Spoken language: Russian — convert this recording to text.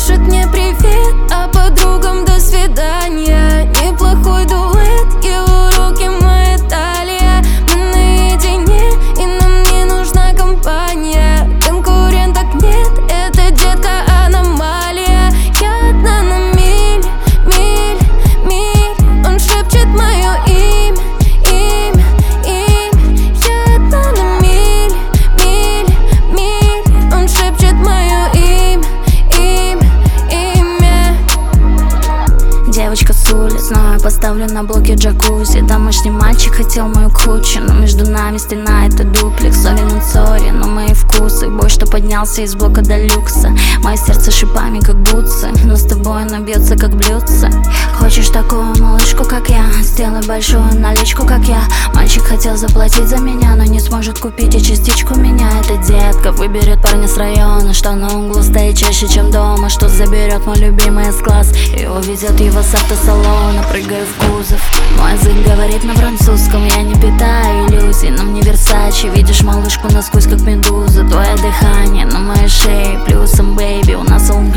пишет мне привет, а подругам до свидания. Неплохой дуэт, его руки, моя талия. Мы наедине, и нам не нужна компания. Конкуренток нет, эта детка аномалия. Я одна на миль, миль, миль. Он шепчет мое имя, имя, имя. Я одна на миль, миль, миль. Он шепчет мое имя, имя, имя. Девочка с улиц, знаю, поставлю на блоке джакузи. Домашний мальчик хотел мою кучу, но между нами стена, это дуплекс. Сори на сори, но мои вкусы. Бой, что поднялся из блока до люкса. Мое сердце шипами, как бутсы, но с тобой оно бьется, как блюдце. Хочешь такую малышку, как я? Сделай большую наличку, как я. Мальчик хотел заплатить за меня, но не сможет купить и частичку меня. Эта детка выберет парня с района, что на углу стоит чаще, чем дома, что заберет мой любимый S-класс и увезет его с автосалона. Прыгаю в кузов, мой язык говорит на французском. Я не питаю иллюзий, но мне Версачи. Видишь малышку насквозь, как медуза. Твое дыхание на моей шее плюсом, бэйби. У нас all